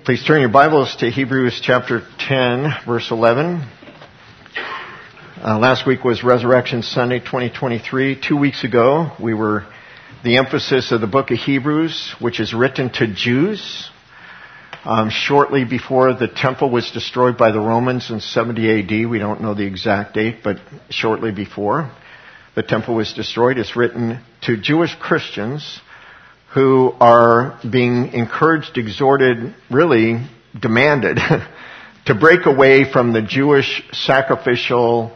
Please turn your Bibles to Hebrews chapter 10, verse 11. Last week was Resurrection Sunday 2023. 2 weeks ago, the emphasis of the book of Hebrews, which is written to Jews, shortly before the temple was destroyed by the Romans in 70 AD. We don't know the exact date, but shortly before the temple was destroyed. It's written to Jewish Christians who are being encouraged, exhorted, really demanded to break away from the Jewish sacrificial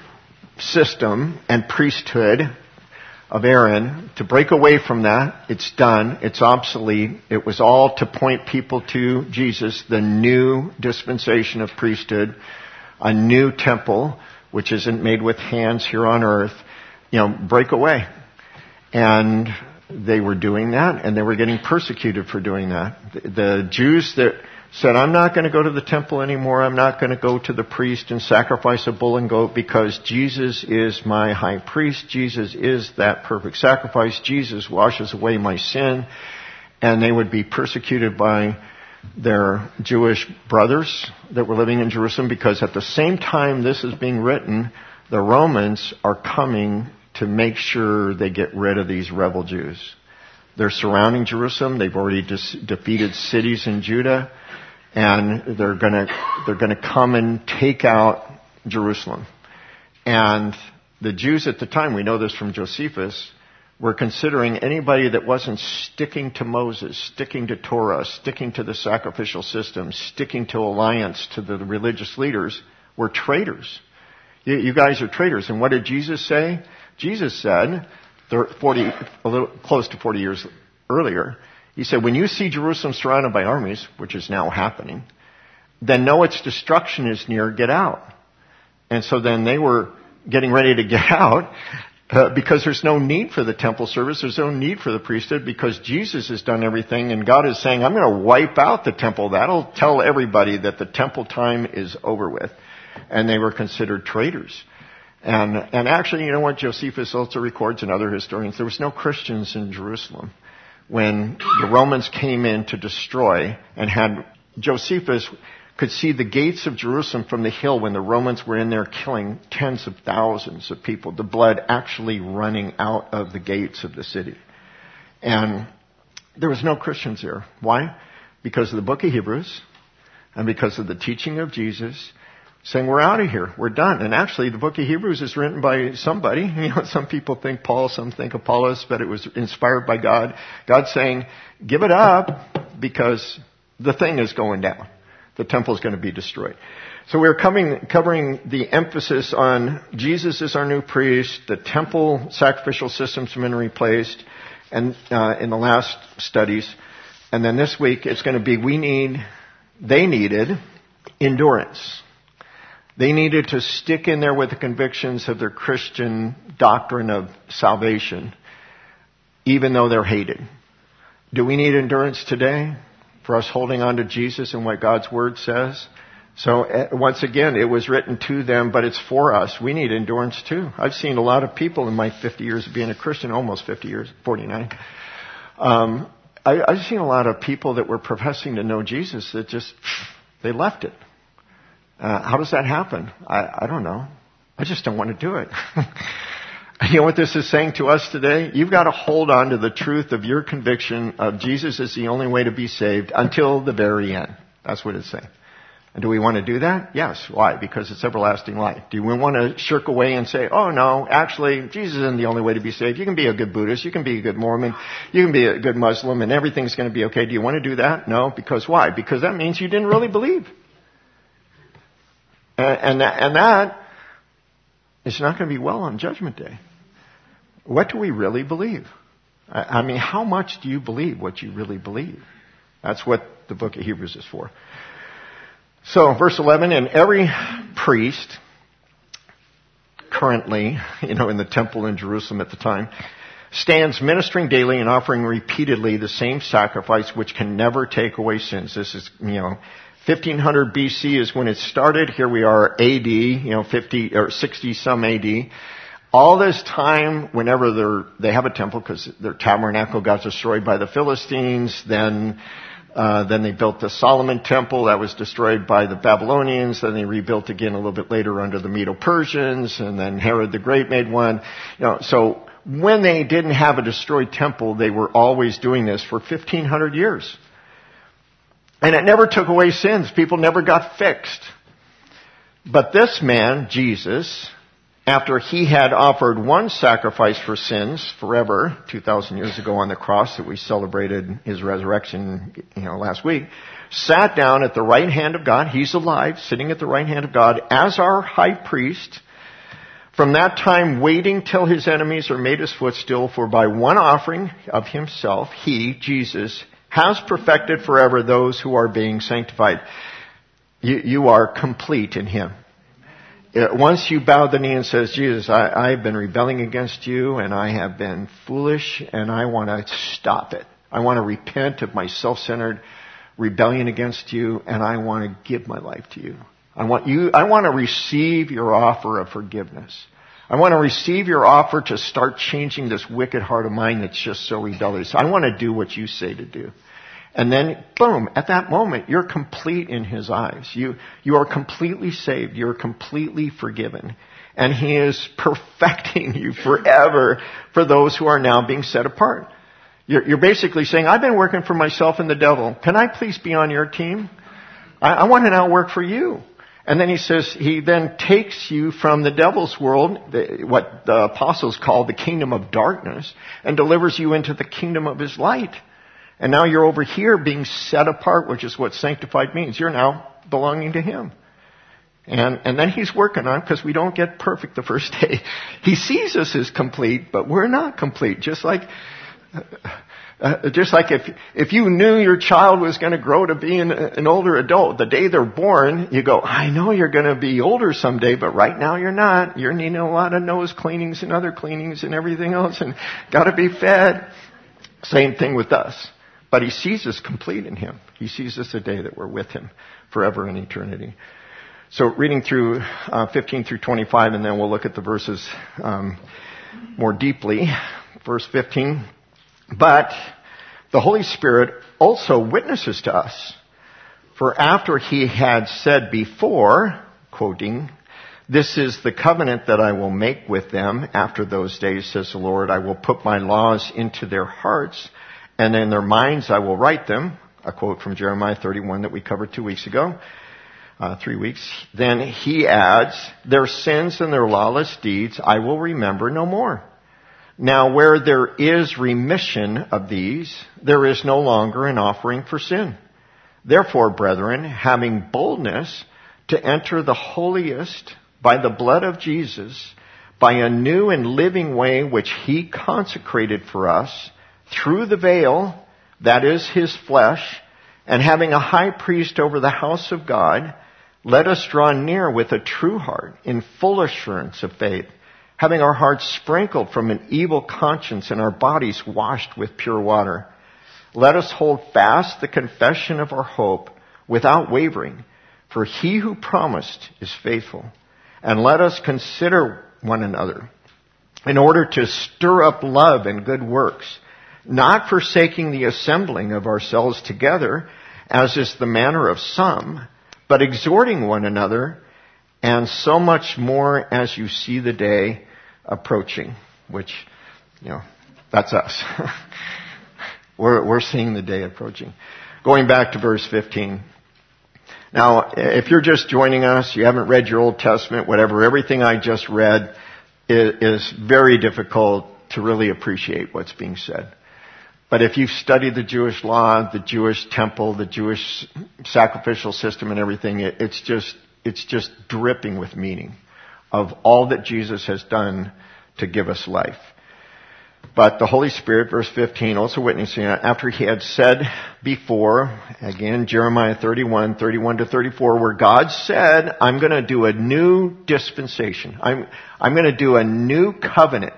system and priesthood of Aaron, to break away from that. It's done. It's obsolete. It was all to point people to Jesus, the new dispensation of priesthood, a new temple, which isn't made with hands here on earth. Break away. And they were doing that, and they were getting persecuted for doing that. The Jews that said, I'm not going to go to the temple anymore, I'm not going to go to the priest and sacrifice a bull and goat because Jesus is my high priest, Jesus is that perfect sacrifice, Jesus washes away my sin, and they would be persecuted by their Jewish brothers that were living in Jerusalem, because at the same time this is being written, the Romans are coming to make sure they get rid of these rebel Jews. They're surrounding Jerusalem. They've already defeated cities in Judah, and they're going to come and take out Jerusalem. And the Jews at the time, we know this from Josephus, were considering anybody that wasn't sticking to Moses, sticking to Torah, sticking to the sacrificial system, sticking to alliance to the religious leaders, were traitors. You guys are traitors. And what did Jesus say? Jesus said, close to 40 years earlier, he said, when you see Jerusalem surrounded by armies, which is now happening, then know its destruction is near, get out. And so then they were getting ready to get out because there's no need for the temple service, there's no need for the priesthood, because Jesus has done everything, and God is saying, I'm going to wipe out the temple. That'll tell everybody that the temple time is over with. And they were considered traitors. And actually, you know what Josephus also records, and other historians, there was no Christians in Jerusalem when the Romans came in to destroy, and Josephus could see the gates of Jerusalem from the hill when the Romans were in there killing tens of thousands of people, the blood actually running out of the gates of the city. And there was no Christians there. Why? Because of the book of Hebrews, and because of the teaching of Jesus, saying, we're out of here, we're done. And actually, the book of Hebrews is written by somebody. Some people think Paul, some think Apollos, but it was inspired by God. God's saying, give it up, because the thing is going down. The temple is going to be destroyed. So we're covering the emphasis on Jesus is our new priest, the temple sacrificial system's been replaced, and in the last studies. And then this week, it's going to be, they needed endurance. They needed to stick in there with the convictions of their Christian doctrine of salvation, even though they're hated. Do we need endurance today for us holding on to Jesus and what God's Word says? So once again, it was written to them, but it's for us. We need endurance too. I've seen a lot of people in my 50 years of being a Christian, almost 50 years, 49. I've seen a lot of people that were professing to know Jesus that they left it. How does that happen? I don't know. I just don't want to do it. You know what this is saying to us today? You've got to hold on to the truth of your conviction of Jesus is the only way to be saved until the very end. That's what it's saying. And do we want to do that? Yes. Why? Because it's everlasting life. Do we want to shirk away and say, oh no, actually, Jesus isn't the only way to be saved. You can be a good Buddhist, you can be a good Mormon, you can be a good Muslim, and everything's going to be okay. Do you want to do that? No. Because why? Because that means you didn't really believe. And that is not going to be well on Judgment Day. What do we really believe? I mean, how much do you believe what you really believe? That's what the book of Hebrews is for. So, verse 11, and every priest currently, in the temple in Jerusalem at the time, stands ministering daily and offering repeatedly the same sacrifice which can never take away sins. This is, 1500 BC is when it started. Here we are AD, 50 or 60 some AD. All this time, whenever they have a temple, because their tabernacle got destroyed by the Philistines, then Then they built the Solomon Temple that was destroyed by the Babylonians. Then they rebuilt again a little bit later under the Medo-Persians. And then Herod the Great made one. So when they didn't have a destroyed temple, they were always doing this for 1,500 years. And it never took away sins. People never got fixed. But this man, Jesus, after he had offered one sacrifice for sins forever, 2,000 years ago on the cross that we celebrated his resurrection, last week, sat down at the right hand of God. He's alive, sitting at the right hand of God as our high priest. From that time, waiting till his enemies are made his footstool, for by one offering of himself, he, Jesus, has perfected forever those who are being sanctified. You are complete in him. Once you bow the knee and says, Jesus, I've been rebelling against you and I have been foolish and I want to stop it. I want to repent of my self-centered rebellion against you and I want to give my life to you. I want to receive your offer of forgiveness. I want to receive your offer to start changing this wicked heart of mine that's just so rebellious. I want to do what you say to do. And then, boom, at that moment, you're complete in his eyes. You are completely saved. You're completely forgiven. And he is perfecting you forever for those who are now being set apart. You're basically saying, I've been working for myself and the devil. Can I please be on your team? I want to now work for you. And then he says, he then takes you from the devil's world, what the apostles call the kingdom of darkness, and delivers you into the kingdom of his light. And now you're over here being set apart, which is what sanctified means. You're now belonging to him. And then he's working on it because we don't get perfect the first day. He sees us as complete, but we're not complete. Just like if you knew your child was going to grow to be an older adult, the day they're born, you go, I know you're going to be older someday, but right now you're not. You're needing a lot of nose cleanings and other cleanings and everything else and got to be fed. Same thing with us. But he sees us complete in him. He sees us a day that we're with him forever in eternity. So reading through 15 through 25, and then we'll look at the verses more deeply. Verse 15. But the Holy Spirit also witnesses to us. For after he had said before, quoting, this is the covenant that I will make with them after those days, says the Lord. I will put my laws into their hearts, and in their minds I will write them. A quote from Jeremiah 31 that we covered 2 weeks ago. 3 weeks. Then he adds, their sins and their lawless deeds I will remember no more. Now where there is remission of these, there is no longer an offering for sin. Therefore, brethren, having boldness to enter the holiest by the blood of Jesus, by a new and living way which he consecrated for us, through the veil, that is his flesh, and having a high priest over the house of God, let us draw near with a true heart, in full assurance of faith, having our hearts sprinkled from an evil conscience and our bodies washed with pure water. Let us hold fast the confession of our hope without wavering, for he who promised is faithful. And let us consider one another in order to stir up love and good works, not forsaking the assembling of ourselves together, as is the manner of some, but exhorting one another, and so much more as you see the day approaching, which, that's us. We're seeing the day approaching. Going back to verse 15. Now, if you're just joining us, you haven't read your Old Testament, whatever, everything I just read is very difficult to really appreciate what's being said. But if you've studied the Jewish law, the Jewish temple, the Jewish sacrificial system and everything, it's just dripping with meaning of all that Jesus has done to give us life. But the Holy Spirit, verse 15, also witnessing after he had said before, again, Jeremiah 31 to 34, where God said, I'm going to do a new dispensation. I'm going to do a new covenant.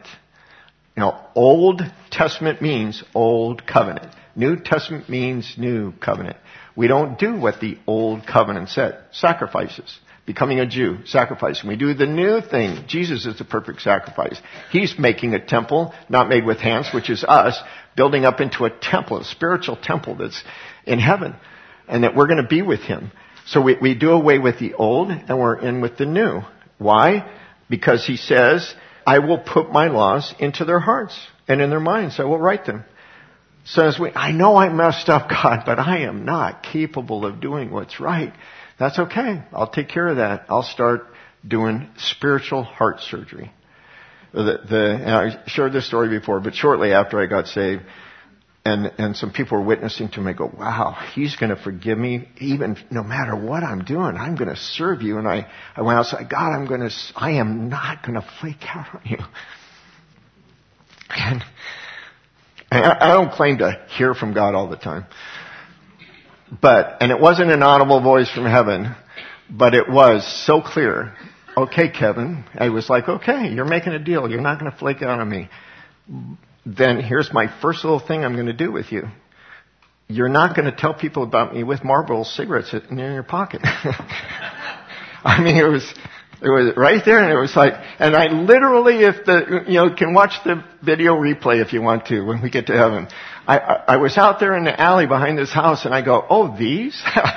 Old Testament means old covenant. New Testament means new covenant. We don't do what the old covenant said. Sacrifices. becoming a Jew, sacrificing. We do the new thing. Jesus is the perfect sacrifice. He's making a temple, not made with hands, which is us, building up into a temple, a spiritual temple that's in heaven, and that we're going to be with him. So we do away with the old, and we're in with the new. Why? Because he says, I will put my laws into their hearts, and in their minds I will write them. So I know I messed up, God, but I am not capable of doing what's right. That's okay. I'll take care of that. I'll start doing spiritual heart surgery. And I shared this story before, but shortly after I got saved, and some people were witnessing to me, go, wow, he's going to forgive me even no matter what I'm doing. I'm going to serve you. And I went outside, God, I am not going to flake out on you. And I don't claim to hear from God all the time. And it wasn't an audible voice from heaven, but it was so clear. Okay, Kevin. I was like, okay, you're making a deal. You're not going to flake out on me. Then here's my first little thing I'm going to do with you. You're not going to tell people about me with Marlboro cigarettes in your pocket. I mean, it was right there, and it was like, and I literally, can watch the video replay if you want to when we get to heaven. I was out there in the alley behind this house, and I go, oh, these?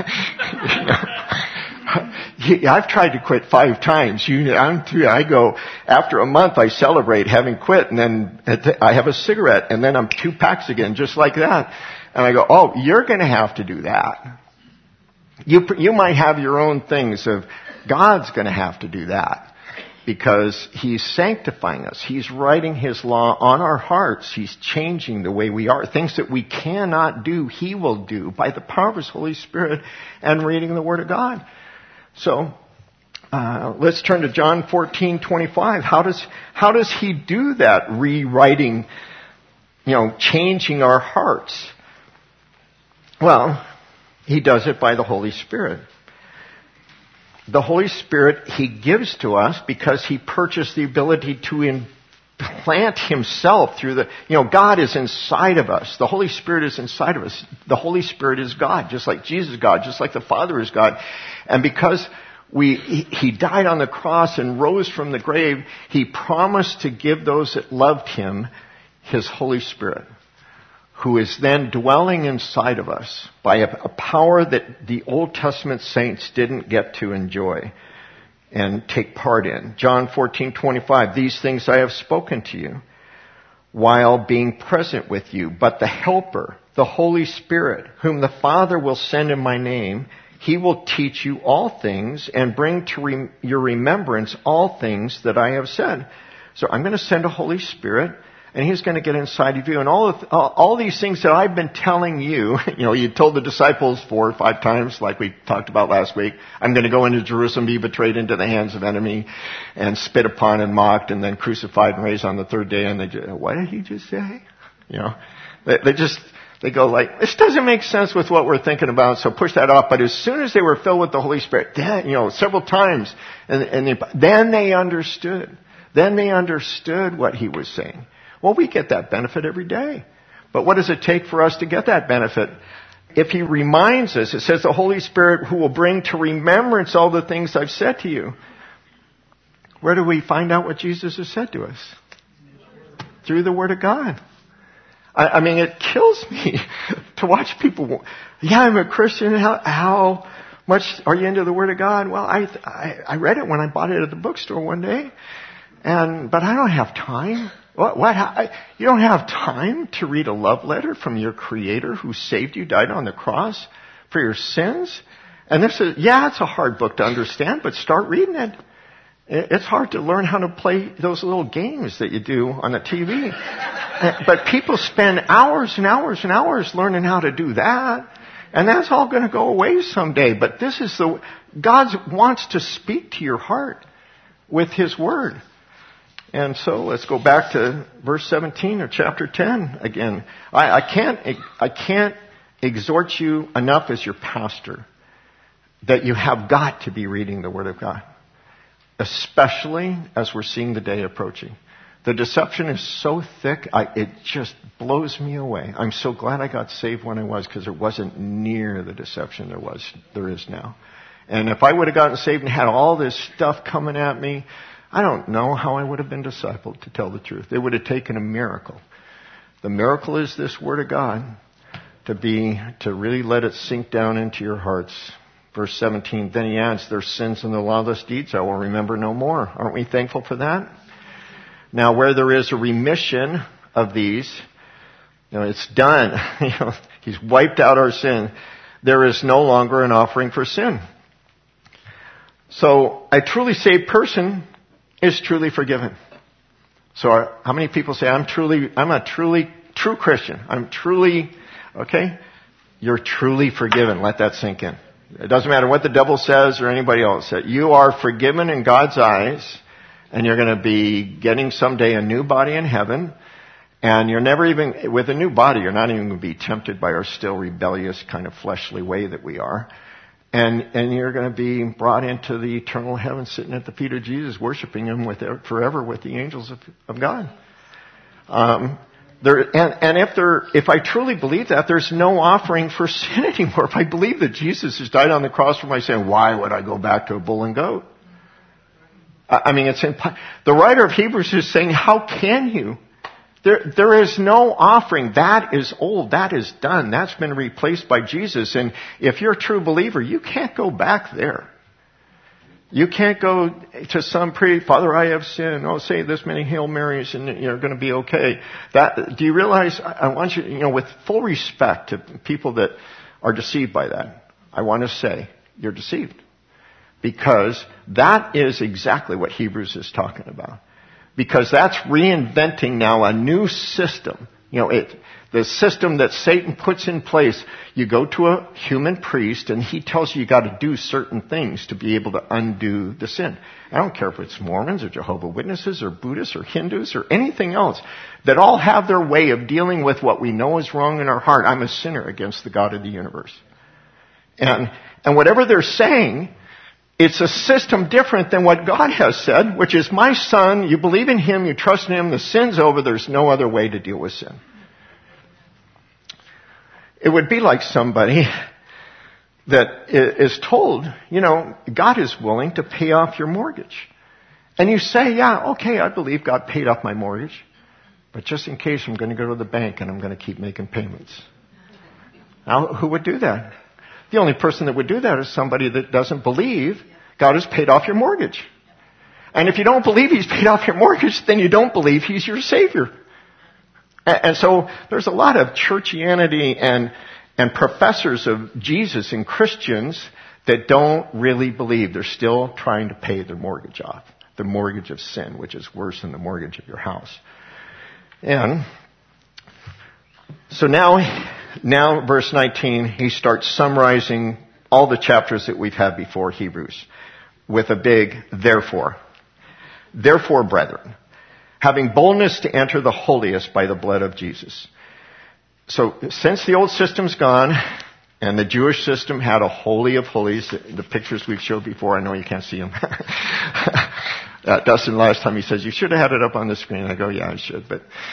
I've tried to quit 5 times. I go, after a month, I celebrate having quit, and then I have a cigarette, and then I'm 2 packs again, just like that. And I go, oh, you're going to have to do that. You might have your own things of, God's going to have to do that. Because he's sanctifying us. He's writing his law on our hearts. He's changing the way we are. Things that we cannot do, he will do by the power of his Holy Spirit and reading the Word of God. So, let's turn to John 14:25. How does he do that? Rewriting, changing our hearts. Well, he does it by the Holy Spirit. The Holy Spirit he gives to us because he purchased the ability to implant himself through God is inside of us. The Holy Spirit is inside of us. The Holy Spirit is God, just like Jesus is God, just like the Father is God. And because he died on the cross and rose from the grave, he promised to give those that loved him his Holy Spirit, who is then dwelling inside of us by a power that the Old Testament saints didn't get to enjoy and take part in. John 14:25, these things I have spoken to you while being present with you. But the Helper, the Holy Spirit, whom the Father will send in my name, he will teach you all things and bring to your remembrance all things that I have said. So I'm going to send a Holy Spirit, and he's going to get inside of you. And all these things that I've been telling you, you told the disciples 4 or 5 times, like we talked about last week, I'm going to go into Jerusalem, be betrayed into the hands of enemy, and spit upon and mocked, and then crucified and raised on the 3rd day. And they just, what did he just say? They go like, this doesn't make sense with what we're thinking about, so push that off. But as soon as they were filled with the Holy Spirit, then, several times, then they understood. Then they understood what he was saying. Well, we get that benefit every day. But what does it take for us to get that benefit? If he reminds us, it says the Holy Spirit who will bring to remembrance all the things I've said to you. Where do we find out what Jesus has said to us? Through the Word of God. I mean, it kills me to watch people, I'm a Christian, how much are you into the Word of God? Well, I read it when I bought it at the bookstore one day, but I don't have time. You don't have time to read a love letter from your Creator who saved you, died on the cross for your sins? And this is, it's a hard book to understand, but start reading it. It's hard to learn how to play those little games that you do on the TV. But people spend hours and hours and hours learning how to do that. And that's all going to go away someday. But God wants to speak to your heart with his Word. And so let's go back to verse 17 of chapter 10 again. I can't exhort you enough as your pastor that you have got to be reading the Word of God, especially as we're seeing the day approaching. The deception is so thick, it just blows me away. I'm so glad I got saved when I was, because there wasn't near the deception there is now. And if I would have gotten saved and had all this stuff coming at me, I don't know how I would have been discipled, to tell the truth. It would have taken a miracle. The miracle is this Word of God, to really let it sink down into your hearts. Verse 17, then he adds, their sins and the lawless deeds I will remember no more. Aren't we thankful for that? Now, where there is a remission of these, it's done. He's wiped out our sin. There is no longer an offering for sin. So, a truly saved person is truly forgiven. So, how many people say, I'm a truly true Christian. Okay? You're truly forgiven. Let that sink in. It doesn't matter what the devil says or anybody else says. You are forgiven in God's eyes, and you're going to be getting someday a new body in heaven. And you're never even, with a new body, you're not even going to be tempted by our still rebellious kind of fleshly way that we are. And you're going to be brought into the eternal heaven, sitting at the feet of Jesus, worshiping Him forever with the angels of God. If I truly believe that, there's no offering for sin anymore. If I believe that Jesus has died on the cross for my sin, why would I go back to a bull and goat? The writer of Hebrews is saying, how can you? There is no offering. That is old. That is done. That's been replaced by Jesus. And if you're a true believer, you can't go back there. You can't go to some priest, Father, I have sinned. Oh, say this many Hail Marys and you're going to be okay. Do you realize, I want you, with full respect to people that are deceived by that, I want to say, you're deceived. Because that is exactly what Hebrews is talking about. Because that's reinventing now a new system. The system that Satan puts in place. You go to a human priest and he tells you got to do certain things to be able to undo the sin. I don't care if it's Mormons or Jehovah's Witnesses or Buddhists or Hindus or anything else that all have their way of dealing with what we know is wrong in our heart. I'm a sinner against the God of the universe. And whatever they're saying, it's a system different than what God has said, which is, my son, you believe in Him, you trust in Him, the sin's over, there's no other way to deal with sin. It would be like somebody that is told, God is willing to pay off your mortgage. And you say, yeah, okay, I believe God paid off my mortgage, but just in case I'm going to go to the bank and I'm going to keep making payments. Now, who would do that? The only person that would do that is somebody that doesn't believe God has paid off your mortgage. And if you don't believe He's paid off your mortgage, then you don't believe He's your Savior. And so there's a lot of churchianity and professors of Jesus and Christians that don't really believe. They're still trying to pay their mortgage off. The mortgage of sin, which is worse than the mortgage of your house. And so now, verse 19, he starts summarizing all the chapters that we've had before Hebrews with a big therefore. Therefore, brethren, having boldness to enter the holiest by the blood of Jesus. So, since the old system's gone, and the Jewish system had a holy of holies, the pictures we've showed before, I know you can't see them. Dustin, last time he says, you should have had it up on the screen. I go, yeah, I should,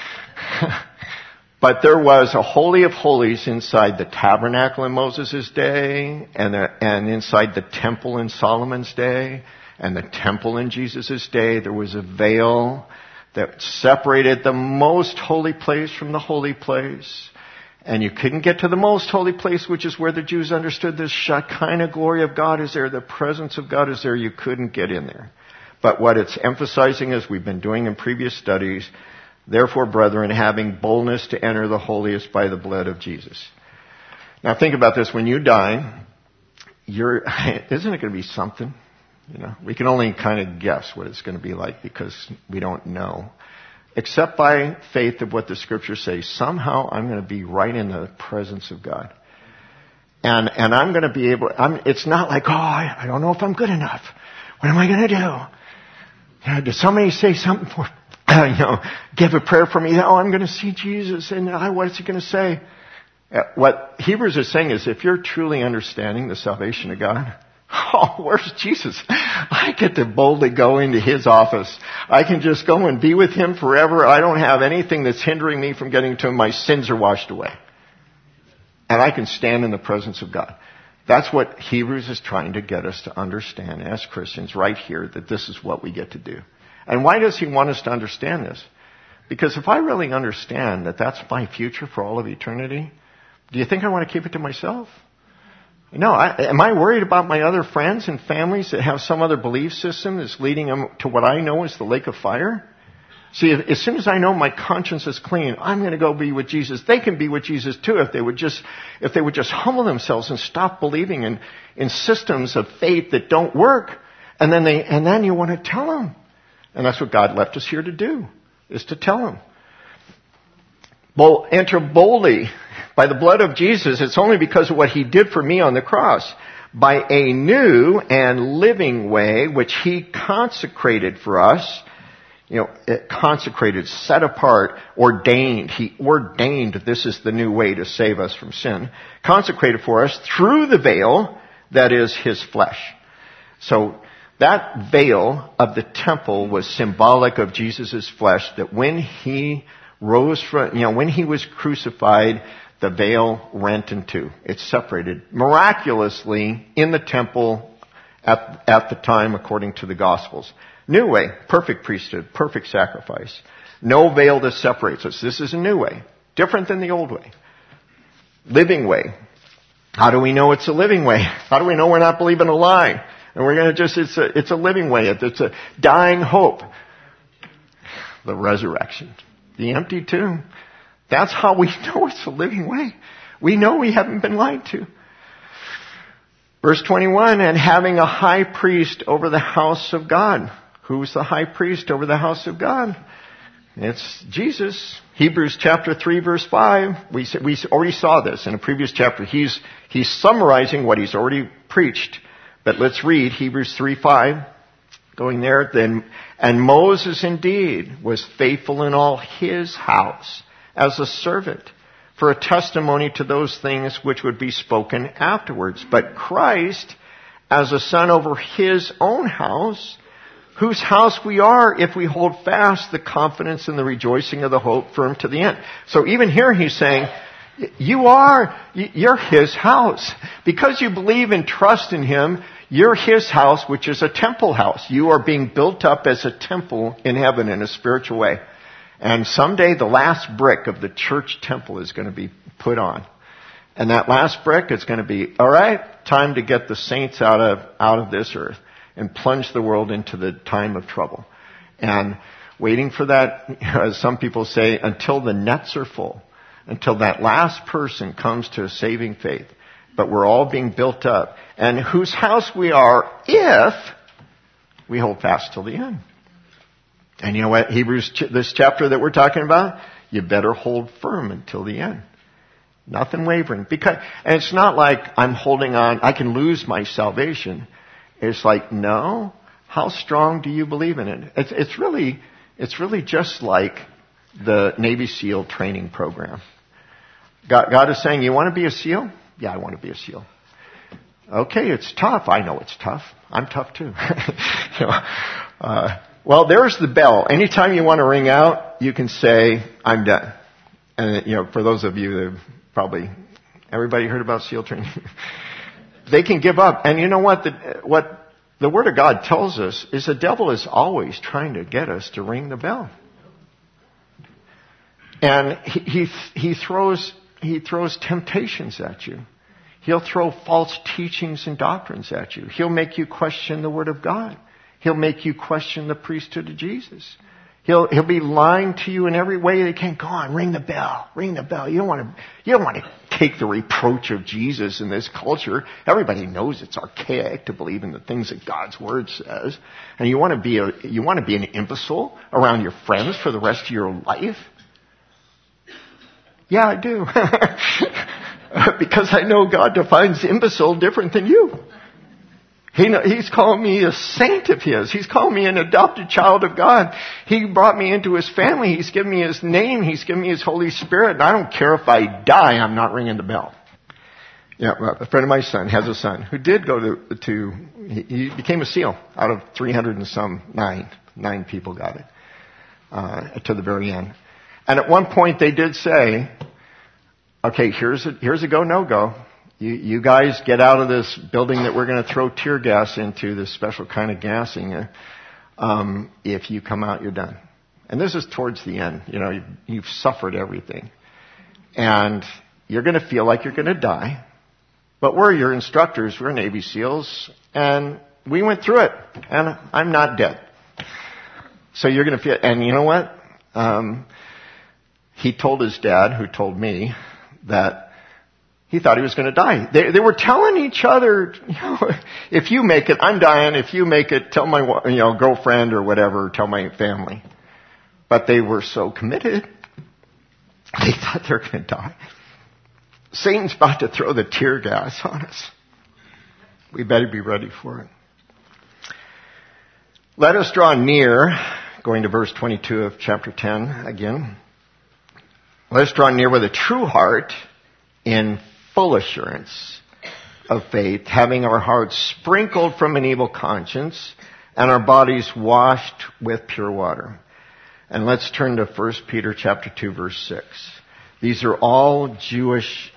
But there was a holy of holies inside the tabernacle in Moses' day, and inside the temple in Solomon's day, and the temple in Jesus' day. There was a veil that separated the most holy place from the holy place. And you couldn't get to the most holy place, which is where the Jews understood the Shekinah glory of God is there, the presence of God is there. You couldn't get in there. But what it's emphasizing, as we've been doing in previous studies, therefore, brethren, having boldness to enter the holiest by the blood of Jesus. Now think about this. When you die, isn't it going to be something? We can only kind of guess what it's going to be like because we don't know. Except by faith of what the Scriptures say. Somehow I'm going to be right in the presence of God. And I'm going to be able, it's not like, I don't know if I'm good enough. What am I going to do? Did somebody say something for give a prayer for me? I'm going to see Jesus. And what's He going to say? What Hebrews is saying is, if you're truly understanding the salvation of God, where's Jesus? I get to boldly go into His office. I can just go and be with Him forever. I don't have anything that's hindering me from getting to Him. My sins are washed away. And I can stand in the presence of God. That's what Hebrews is trying to get us to understand as Christians right here, that this is what we get to do. And why does he want us to understand this? Because if I really understand that that's my future for all of eternity, do you think I want to keep it to myself? No. Am I worried about my other friends and families that have some other belief system that's leading them to what I know is the lake of fire? See, as soon as I know my conscience is clean, I'm going to go be with Jesus. They can be with Jesus too if they would just humble themselves and stop believing in systems of faith that don't work. And then you want to tell them. And that's what God left us here to do, is to tell them. Well, enter boldly by the blood of Jesus. It's only because of what he did for me on the cross. By a new and living way, which he consecrated for us. Consecrated, set apart, ordained. He ordained this is the new way to save us from sin. Consecrated for us through the veil that is his flesh. So that veil of the temple was symbolic of Jesus' flesh, that when he rose from, when he was crucified, the veil rent in two. It separated miraculously in the temple at the time according to the Gospels. New way, perfect priesthood, perfect sacrifice. No veil that separates us. This is a new way, different than the old way. Living way. How do we know it's a living way? How do we know we're not believing a lie? And we're going to it's a living way. It's a dying hope. The resurrection. The empty tomb. That's how we know it's a living way. We know we haven't been lied to. Verse 21, and having a high priest over the house of God. Who's the high priest over the house of God? It's Jesus. Hebrews chapter 3 verse 5. We already saw this in a previous chapter. He's summarizing what he's already preached. But let's read Hebrews 3:5. Going there, then, and Moses indeed was faithful in all his house as a servant for a testimony to those things which would be spoken afterwards. But Christ as a son over his own house, whose house we are if we hold fast the confidence and the rejoicing of the hope firm to the end. So even here he's saying, you're his house. Because you believe and trust in him, you're his house, which is a temple house. You are being built up as a temple in heaven in a spiritual way. And someday the last brick of the church temple is going to be put on. And that last brick is going to be, all right, time to get the saints out of this earth and plunge the world into the time of trouble. And waiting for that, as some people say, until the nets are full, until that last person comes to a saving faith. But we're all being built up. And whose house we are if we hold fast till the end. And you know what, Hebrews, this chapter that we're talking about, you better hold firm until the end. Nothing wavering. And it's not like I'm holding on, I can lose my salvation. It's like, no, how strong do you believe in it? It's really just like the Navy SEAL training program. God is saying, you want to be a SEAL? Yeah, I want to be a SEAL. Okay, it's tough. I know it's tough. I'm tough too. Well, there's the bell. Anytime you want to ring out, you can say, I'm done. And, for those of you that probably, everybody heard about SEAL training? They can give up. And you know what? What the Word of God tells us is the devil is always trying to get us to ring the bell. And he throws temptations at you. He'll throw false teachings and doctrines at you. He'll make you question the Word of God. He'll make you question the priesthood of Jesus. He'll be lying to you in every way they can. Go on, ring the bell. Ring the bell. You don't want to take the reproach of Jesus in this culture. Everybody knows it's archaic to believe in the things that God's Word says. And you want to be an imbecile around your friends for the rest of your life? Yeah, I do. Because I know God defines imbecile different than you. He's called me a saint of His. He's called me an adopted child of God. He brought me into His family. He's given me His name. He's given me His Holy Spirit. And I don't care if I die, I'm not ringing the bell. Yeah, a friend of my son has a son who did go he became a SEAL out of 300 and some nine people got it, to the very end. And at one point they did say, okay, here's a go, no go. you guys get out of this building that we're going to throw tear gas into, this special kind of gassing. If you come out, you're done. And this is towards the end. You've suffered everything. And you're going to feel like you're going to die. But we're your instructors. We're Navy SEALs. And we went through it. And I'm not dead. So you're going to feel, and you know what? He told his dad, who told me, that he thought he was going to die. They were telling each other, if you make it, I'm dying. If you make it, tell my girlfriend or whatever, tell my family. But they were so committed, they thought they were going to die. Satan's about to throw the tear gas on us. We better be ready for it. Let us draw near, going to verse 22 of chapter 10 again. Let us draw near with a true heart in full assurance of faith, having our hearts sprinkled from an evil conscience and our bodies washed with pure water. And let's turn to 1 Peter chapter 2 verse 6. This is all Jewish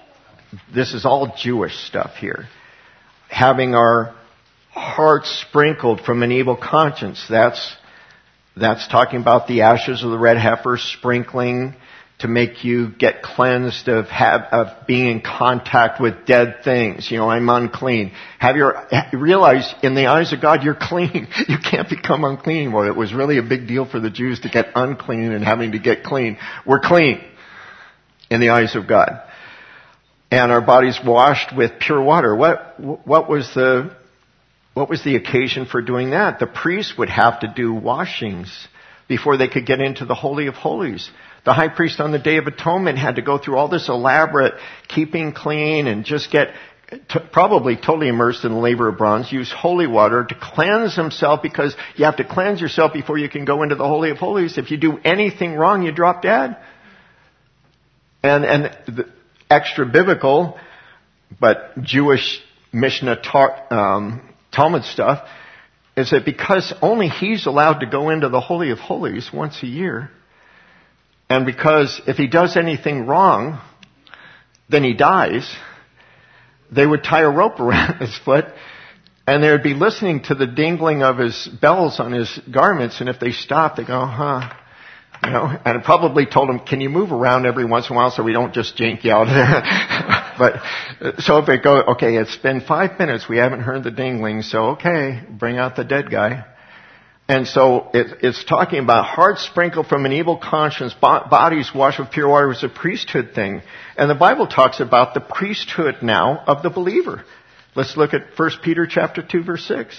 stuff here. Having our hearts sprinkled from an evil conscience. That's talking about the ashes of the red heifer sprinkling to make you get cleansed of being in contact with dead things. I'm unclean. Have you realized in the eyes of God you're clean? You can't become unclean anymore. It was really a big deal for the Jews to get unclean and having to get clean. We're clean in the eyes of God. And our bodies washed with pure water. What was the occasion for doing that? The priests would have to do washings before they could get into the Holy of Holies. The high priest on the Day of Atonement had to go through all this elaborate keeping clean and just get probably totally immersed in the laver of bronze, use holy water to cleanse himself, because you have to cleanse yourself before you can go into the Holy of Holies. If you do anything wrong, you drop dead. And the extra biblical, but Jewish Mishnah Talmud stuff is that because only he's allowed to go into the Holy of Holies once a year, and because if he does anything wrong, then he dies, they would tie a rope around his foot, and they would be listening to the dingling of his bells on his garments, and if they stop, they go, and it probably told him, can you move around every once in a while so we don't just jank you out of there? But, so if it goes, okay, it's been 5 minutes, we haven't heard the dingling, so okay, bring out the dead guy. And so it's talking about hearts sprinkled from an evil conscience, bodies washed with pure water. Was a priesthood thing. And the Bible talks about the priesthood now of the believer. Let's look at 1 Peter chapter 2 verse 6.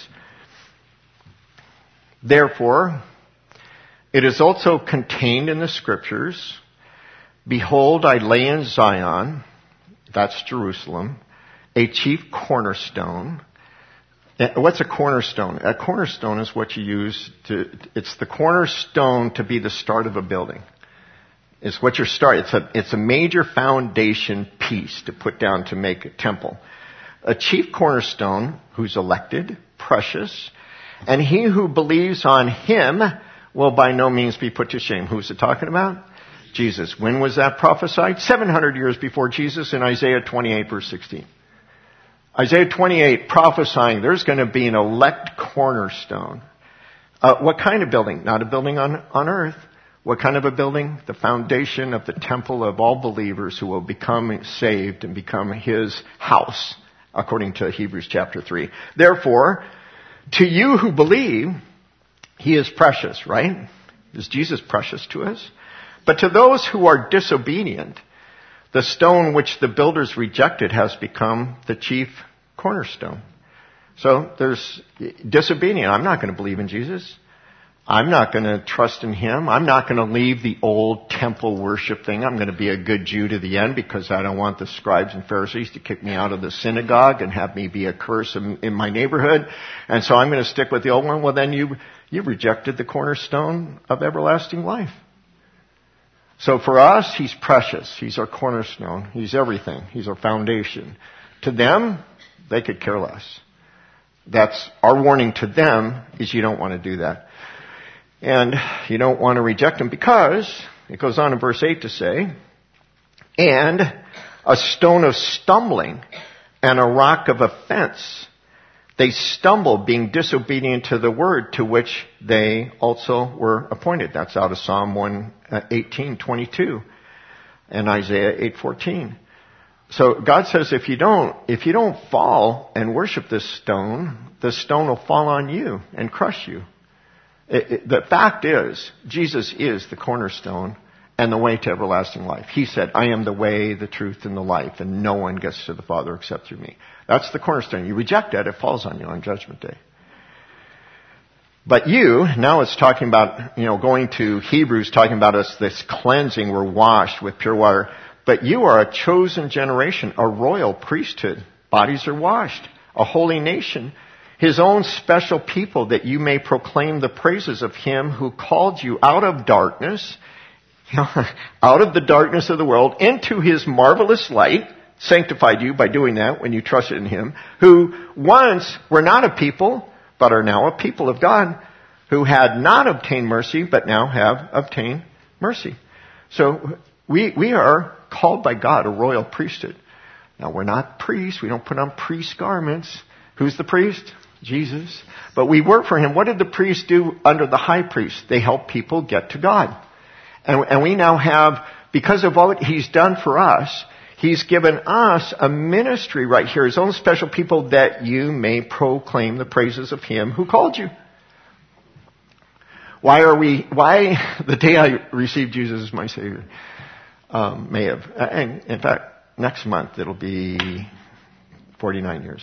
Therefore, it is also contained in the scriptures, behold, I lay in Zion, that's Jerusalem, a chief cornerstone. What's a cornerstone? A cornerstone is what you use it's the cornerstone to be the start of a building. It's what your start, it's a major foundation piece to put down to make a temple. A chief cornerstone who's elected, precious, and he who believes on him will by no means be put to shame. Who's it talking about? Jesus. When was that prophesied? 700 years before Jesus in Isaiah 28 verse 16. Isaiah 28 prophesying there's going to be an elect cornerstone. What kind of building? Not a building on earth. What kind of a building? The foundation of the temple of all believers who will become saved and become his house, according to Hebrews chapter 3. Therefore, to you who believe, he is precious, right? Is Jesus precious to us? But to those who are disobedient, the stone which the builders rejected has become the chief cornerstone. So there's disobedient. I'm not going to believe in Jesus. I'm not going to trust in him. I'm not going to leave the old temple worship thing. I'm going to be a good Jew to the end because I don't want the scribes and Pharisees to kick me out of the synagogue and have me be a curse in my neighborhood. And so I'm going to stick with the old one. Well, then you've rejected the cornerstone of everlasting life. So for us, he's precious. He's our cornerstone. He's everything. He's our foundation. To them, they could care less. That's our warning to them, is you don't want to do that. And you don't want to reject him because, it goes on in verse 8 to say, and a stone of stumbling and a rock of offense. They stumbled, being disobedient to the word to which they also were appointed. That's out of Psalm 118:22 and Isaiah 8:14. So God says, if you don't fall and worship this stone, the stone will fall on you and crush you. The fact is, Jesus is the cornerstone and the way to everlasting life. He said, I am the way, the truth, and the life, and no one gets to the Father except through me. That's the cornerstone. You reject that, it falls on you on Judgment Day. But now it's talking about, going to Hebrews, talking about us, this cleansing, we're washed with pure water. But you are a chosen generation, a royal priesthood. Bodies are washed. A holy nation. His own special people, that you may proclaim the praises of him who called you out of darkness, out of the darkness of the world, into his marvelous light, sanctified you by doing that when you trusted in him, who once were not a people, but are now a people of God, who had not obtained mercy, but now have obtained mercy. So we are called by God a royal priesthood. Now we're not priests. We don't put on priest garments. Who's the priest? Jesus. But we work for him. What did the priests do under the high priest? They helped people get to God. And we now have, because of what he's done for us, he's given us a ministry right here, his own special people, that you may proclaim the praises of him who called you. Why the day I received Jesus as my Savior, and in fact, next month it'll be 49 years.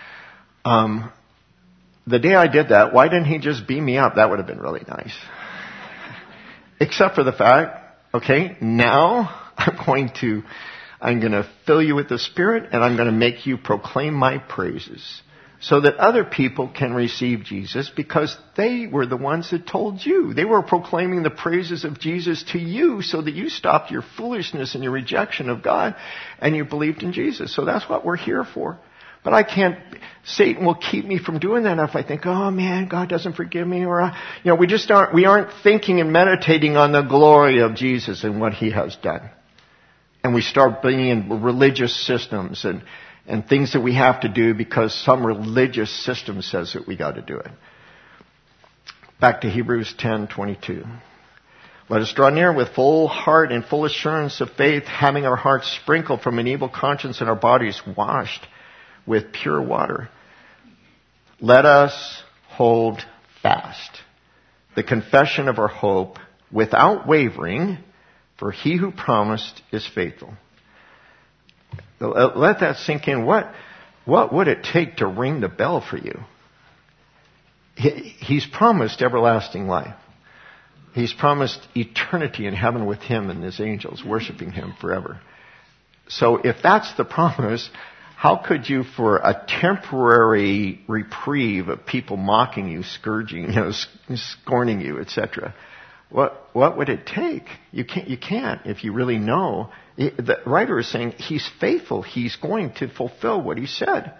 The day I did that, why didn't he just beam me up? That would have been really nice. Except for the fact, okay, now I'm going to fill you with the Spirit, and I'm going to make you proclaim my praises so that other people can receive Jesus, because they were the ones that told you. They were proclaiming the praises of Jesus to you so that you stopped your foolishness and your rejection of God and you believed in Jesus. So that's what we're here for. But Satan will keep me from doing that if I think, oh man, God doesn't forgive me, or, we aren't thinking and meditating on the glory of Jesus and what he has done. And we start bringing in religious systems and things that we have to do because some religious system says that we got to do it. Back to Hebrews 10:22. Let us draw near with full heart and full assurance of faith, having our hearts sprinkled from an evil conscience and our bodies washed with pure water. Let us hold fast the confession of our hope without wavering, for he who promised is faithful. Let that sink in. What would it take to ring the bell for you? He's promised everlasting life. He's promised eternity in heaven with him and his angels, worshiping him forever. So if that's the promise, how could you, for a temporary reprieve of people mocking you, scourging, scorning you, etc., what would it take? You can't if you really know. The writer is saying he's faithful. He's going to fulfill what he said.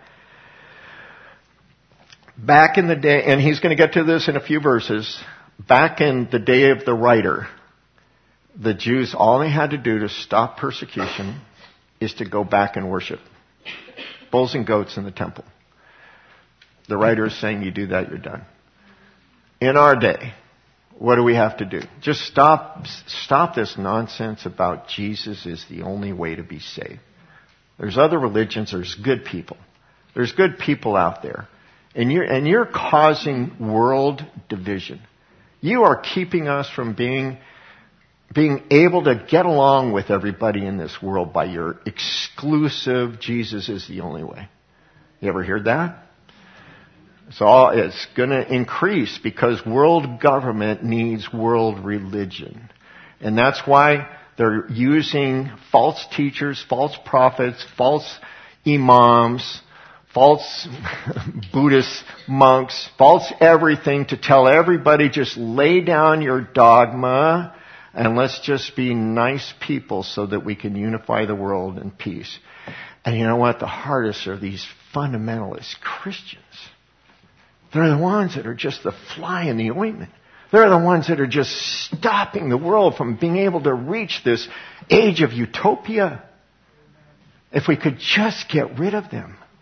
Back in the day, and he's going to get to this in a few verses, back in the day of the writer, the Jews, all they had to do to stop persecution is to go back and worship bulls and goats in the temple. The writer is saying you do that, you're done. In our day, what do we have to do? Just stop this nonsense about Jesus is the only way to be saved. There's other religions, there's good people. There's good people out there. And you're causing world division. You are keeping us from being able to get along with everybody in this world by your exclusive Jesus is the only way. You ever heard that? So it's going to increase because world government needs world religion. And that's why they're using false teachers, false prophets, false imams, false Buddhist monks, false everything to tell everybody just lay down your dogma and let's just be nice people so that we can unify the world in peace. And you know what? The hardest are these fundamentalist Christians. They're the ones that are just the fly in the ointment. They're the ones that are just stopping the world from being able to reach this age of utopia. If we could just get rid of them.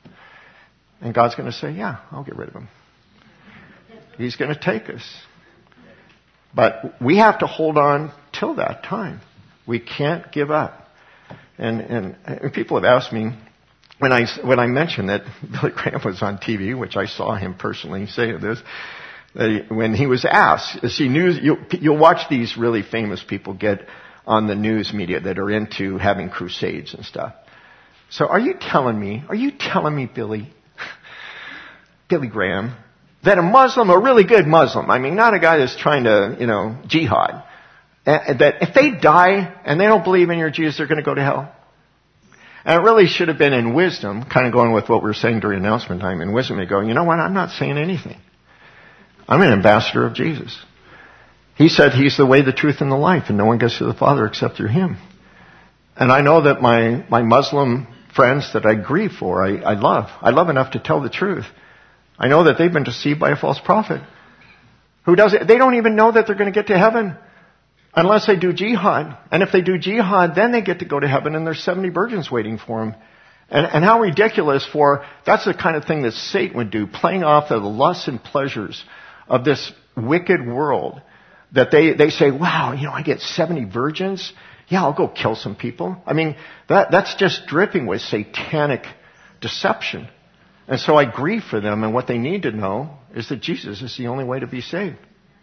And God's going to say, yeah, I'll get rid of him. He's going to take us. But we have to hold on till that time. We can't give up. And people have asked me, when I mentioned that Billy Graham was on TV, which I saw him personally say this, when he was asked, see, you'll watch these really famous people get on the news media that are into having crusades and stuff. So are you telling me, Billy Graham, that a Muslim, a really good Muslim, I mean, not a guy that's trying to, jihad, that if they die and they don't believe in your Jesus, they're going to go to hell? And it really should have been in wisdom, kind of going with what we were saying during announcement time, in wisdom to go, you know what, I'm not saying anything. I'm an ambassador of Jesus. He said he's the way, the truth, and the life, and no one gets to the Father except through him. And I know that my Muslim friends that I grieve for, I love enough to tell the truth. I know that they've been deceived by a false prophet. They don't even know that they're going to get to heaven unless they do jihad. And if they do jihad, then they get to go to heaven, and there's 70 virgins waiting for them. And how ridiculous that's the kind of thing that Satan would do, playing off of the lusts and pleasures of this wicked world, that they say, wow, I get 70 virgins? Yeah, I'll go kill some people. I mean, that's just dripping with satanic deception. And so I grieve for them, and what they need to know is that Jesus is the only way to be saved.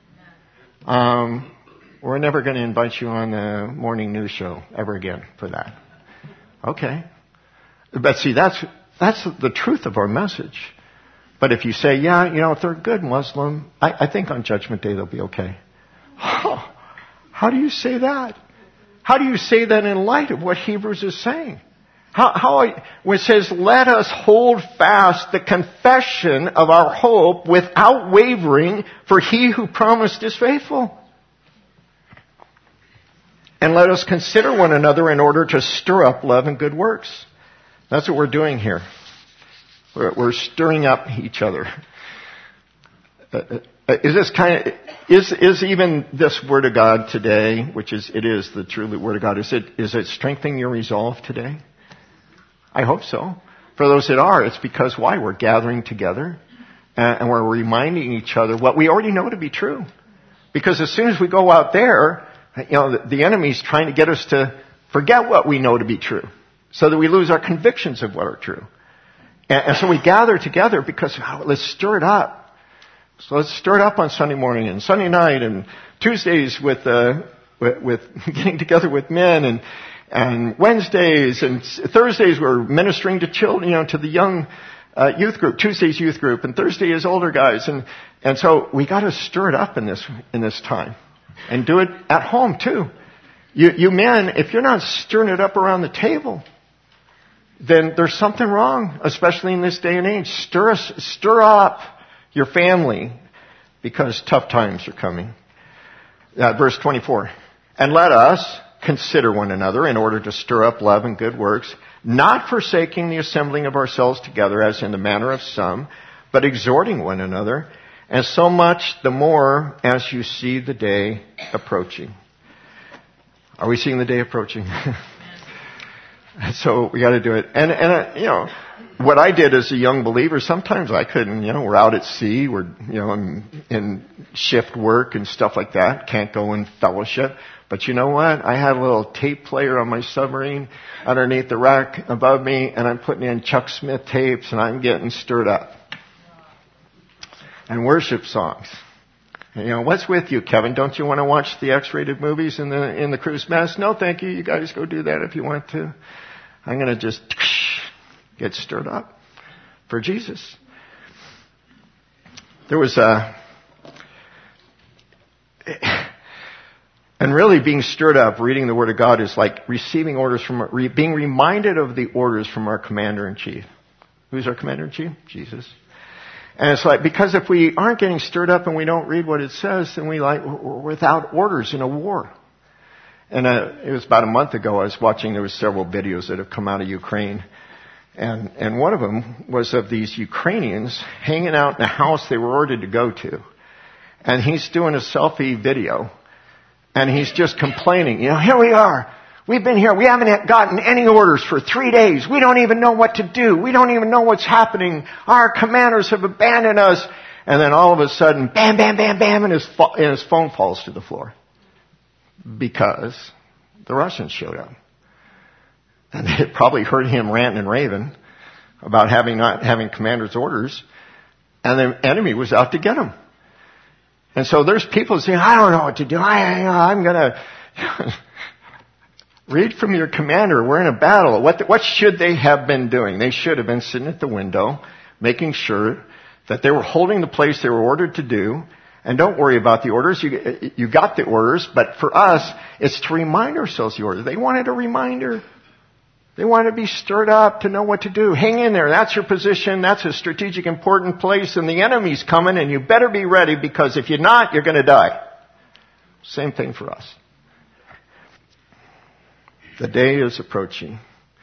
We're never going to invite you on the morning news show ever again for that. Okay. But see, that's the truth of our message. But if you say, yeah, if they're a good Muslim, I think on Judgment Day they'll be okay. How do you say that? How do you say that in light of what Hebrews is saying? When it says, let us hold fast the confession of our hope without wavering, for he who promised is faithful. And let us consider one another in order to stir up love and good works. That's what we're doing here. We're stirring up each other. Is even this Word of God today, it is the true Word of God, is it strengthening your resolve today? I hope so. For those that are, it's because why? We're gathering together and we're reminding each other what we already know to be true. Because as soon as we go out there, the enemy's trying to get us to forget what we know to be true, so that we lose our convictions of what are true. And so we gather together because let's stir it up. So let's stir it up on Sunday morning and Sunday night and Tuesdays with getting together with men, and Wednesdays and Thursdays we're ministering to children, to the young youth group. Tuesday's youth group, and Thursday is older guys, and so we got to stir it up in this time, and do it at home too. You men, if you're not stirring it up around the table, then there's something wrong, especially in this day and age. Stir up your family, because tough times are coming. Verse 24. And let us consider one another in order to stir up love and good works, not forsaking the assembling of ourselves together as in the manner of some, but exhorting one another, and so much the more as you see the day approaching. Are we seeing the day approaching? So we got to do it. And what I did as a young believer, sometimes I couldn't, we're out at sea, we're, in shift work and stuff like that, can't go in fellowship. But you know what? I had a little tape player on my submarine underneath the rack above me, and I'm putting in Chuck Smith tapes, and I'm getting stirred up. And worship songs. What's with you, Kevin? Don't you want to watch the X-rated movies in the cruise mess? No, thank you. You guys go do that if you want to. I'm going to just get stirred up for Jesus. There was and really being stirred up, reading the Word of God is like receiving orders being reminded of the orders from our Commander-in-Chief. Who's our Commander-in-Chief? Jesus. And it's like, because if we aren't getting stirred up and we don't read what it says, then we're without orders in a war. And it was about a month ago, I was watching, there were several videos that have come out of Ukraine. And one of them was of these Ukrainians hanging out in a house they were ordered to go to. And he's doing a selfie video. And he's just complaining, here we are. We've been here. We haven't gotten any orders for 3 days. We don't even know what to do. We don't even know what's happening. Our commanders have abandoned us. And then all of a sudden, bam, bam, bam, bam, and his phone falls to the floor. Because the Russians showed up. And they probably heard him ranting and raving about not having commander's orders. And the enemy was out to get him. And so there's people saying, I don't know what to do. I'm going to read from your commander. We're in a battle. What should they have been doing? They should have been sitting at the window, making sure that they were holding the place they were ordered to do. And don't worry about the orders. You got the orders. But for us, it's to remind ourselves the order. They wanted a reminder. They wanted to be stirred up to know what to do. Hang in there. That's your position. That's a strategic, important place. And the enemy's coming, and you better be ready, because if you're not, you're going to die. Same thing for us. The day is approaching.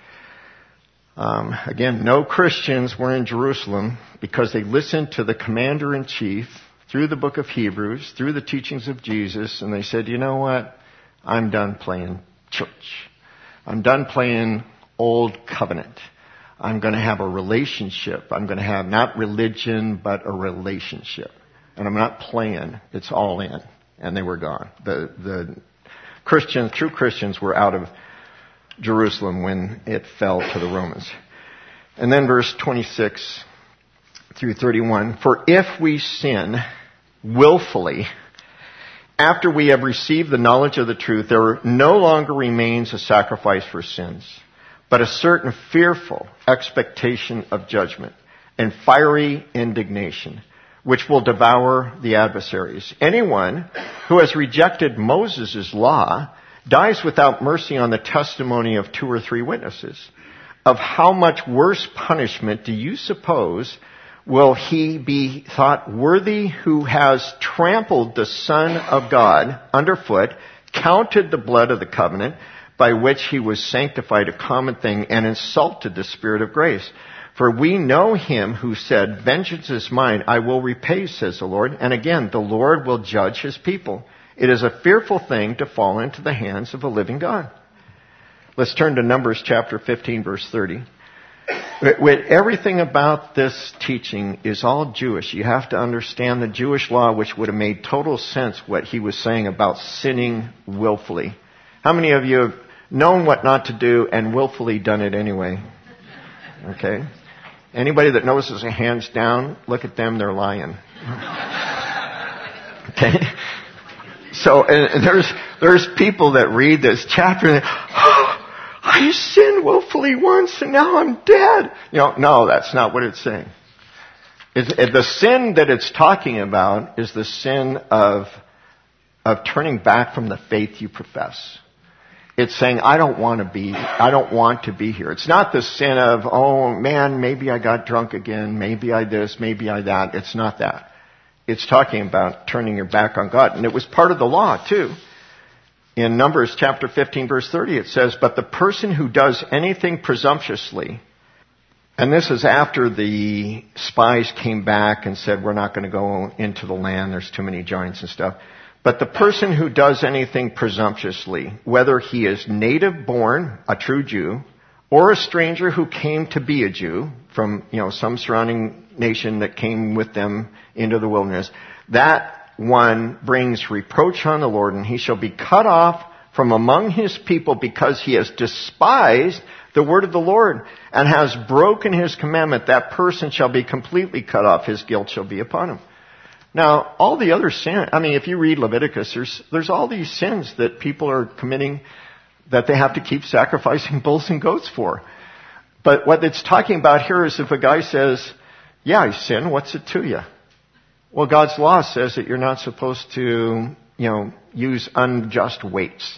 Again, no Christians were in Jerusalem because they listened to the commander-in-chief through the book of Hebrews, through the teachings of Jesus, and they said, you know what? I'm done playing church. I'm done playing old covenant. I'm going to have a relationship. I'm going to have not religion, but a relationship. And I'm not playing. It's all in. And they were gone. The Christians, true Christians, were out of Jerusalem when it fell to the Romans. And then verse 26 through 31. For if we sin willfully after we have received the knowledge of the truth, there no longer remains a sacrifice for sins, but a certain fearful expectation of judgment and fiery indignation, which will devour the adversaries. Anyone who has rejected Moses' law dies without mercy on the testimony of 2 or 3 witnesses. Of how much worse punishment do you suppose will he be thought worthy who has trampled the Son of God underfoot, counted the blood of the covenant by which he was sanctified a common thing, and insulted the Spirit of grace? For we know him who said, vengeance is mine, I will repay, says the Lord. And again, the Lord will judge his people. It is a fearful thing to fall into the hands of a living God. Let's turn to Numbers chapter 15, verse 30. With everything about this teaching is all Jewish. You have to understand the Jewish law, which would have made total sense what he was saying about sinning willfully. How many of you have known what not to do and willfully done it anyway? Okay. Anybody that knows there's a hands down, look at them, they're lying. Okay. So and there's people that read this chapter and I sinned willfully once and now I'm dead. No, that's not what it's saying. The sin that it's talking about is the sin of turning back from the faith you profess. It's saying, I don't want to be here. It's not the sin of, oh man, maybe I got drunk again, maybe I this, maybe I that. It's not that. It's talking about turning your back on God. And it was part of the law too. In Numbers chapter 15 verse 30 it says, but the person who does anything presumptuously, and this is after the spies came back and said, we're not going to go into the land, there's too many giants and stuff. But the person who does anything presumptuously, whether he is native born, a true Jew, or a stranger who came to be a Jew from, some surrounding nation that came with them into the wilderness, that one brings reproach on the Lord, and he shall be cut off from among his people because he has despised the word of the Lord and has broken his commandment. That person shall be completely cut off. His guilt shall be upon him. Now, all the other sin, if you read Leviticus, there's all these sins that people are committing that they have to keep sacrificing bulls and goats for. But what it's talking about here is if a guy says, yeah, I sin, what's it to you? Well, God's law says that you're not supposed to, use unjust weights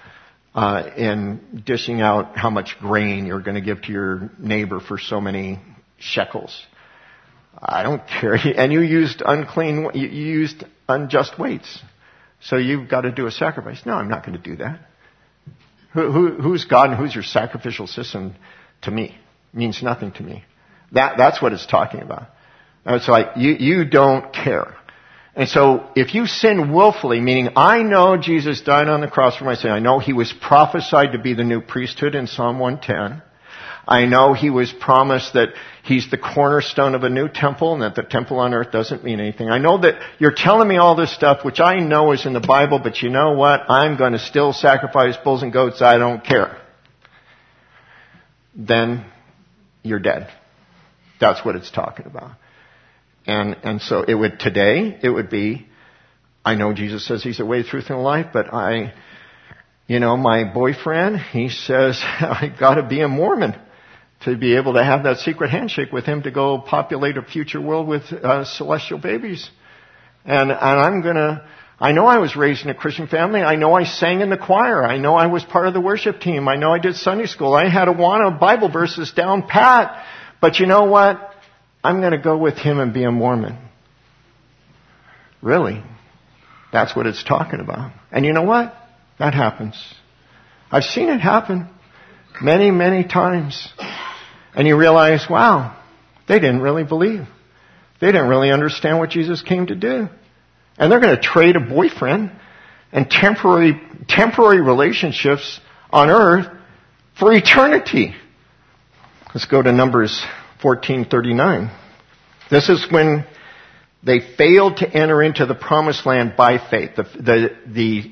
in dishing out how much grain you're going to give to your neighbor for so many shekels. I don't care. And you used unjust weights. So you've got to do a sacrifice. No, I'm not going to do that. Who's God and who's your sacrificial system to me? It means nothing to me. That's what it's talking about. It's like, you don't care. And so if you sin willfully, meaning I know Jesus died on the cross for my sin, I know he was prophesied to be the new priesthood in Psalm 110. I know he was promised that he's the cornerstone of a new temple and that the temple on earth doesn't mean anything. I know that you're telling me all this stuff, which I know is in the Bible, but you know what? I'm going to still sacrifice bulls and goats. I don't care. Then you're dead. That's what it's talking about. And so it would be, I know Jesus says he's the way, truth, and life, but my boyfriend, he says, I gotta be a Mormon to be able to have that secret handshake with him to go populate a future world with celestial babies. And I know I was raised in a Christian family. I know I sang in the choir. I know I was part of the worship team. I know I did Sunday school. I had Awana Bible verses down pat. But you know what? I'm going to go with him and be a Mormon. Really? That's what it's talking about. And you know what? That happens. I've seen it happen many, many times. And you realize, wow, they didn't really believe. They didn't really understand what Jesus came to do. And they're going to trade a boyfriend and temporary relationships on earth for eternity. Let's go to Numbers 14:39. This is when they failed to enter into the promised land by faith. The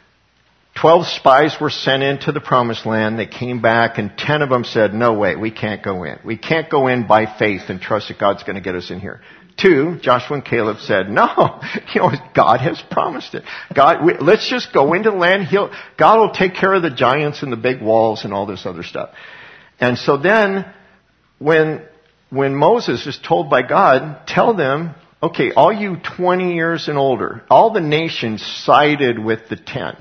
12 spies were sent into the promised land. They came back and 10 of them said, no way, we can't go in. We can't go in by faith and trust that God's going to get us in here. 2, Joshua and Caleb said, no, God has promised it. Let's just go into the land. God will take care of the giants and the big walls and all this other stuff. And so then, when Moses is told by God, tell them, okay, all you 20 years and older, all the nations sided with the